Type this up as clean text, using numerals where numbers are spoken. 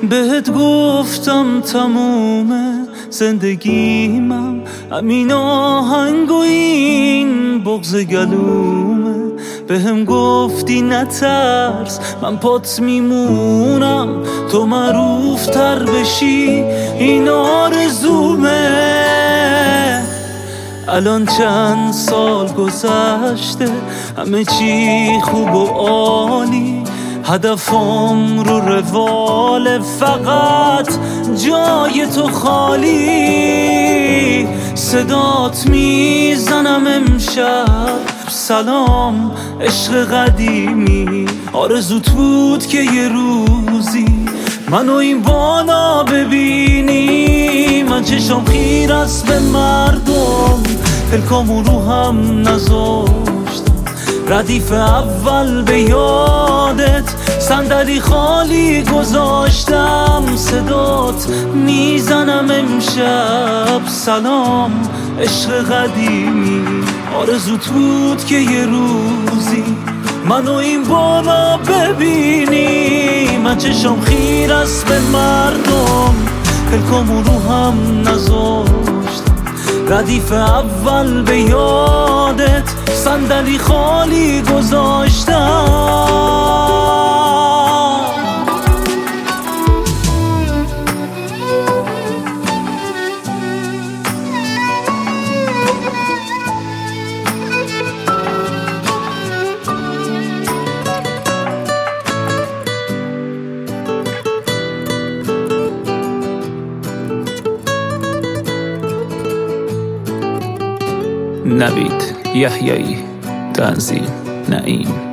بهت گفتم تمومه زندگیمم همین آهنگ و این بغض گلومه. بهم گفتی نترس من پات میمونم، تو معروف تر بشی این آرزومه. الان چند سال گذشته همه چی خوب و عالی، هدفم رو رواله فقط جای تو خالی. صدات میزنم امشب سلام عشق قدیمی، آرزوت بود که یه روزی منو این بالا ببینی. من چشم خیر است به مردم، پلکامو رو هم نذاشتم، ردیف اول به یادت صندلی خالی گذاشتم. صدات میزنم امشب سلام عشق قدیمی، آرزوت بود که یه روزی منو این بالا ببینی. من چشم خیر است به مردم، پلکامو رو هم نذاشتم، ردیف اول به یادت صندلی خالی گذاشتم. نوید یحیایی، تنظیم نعیم.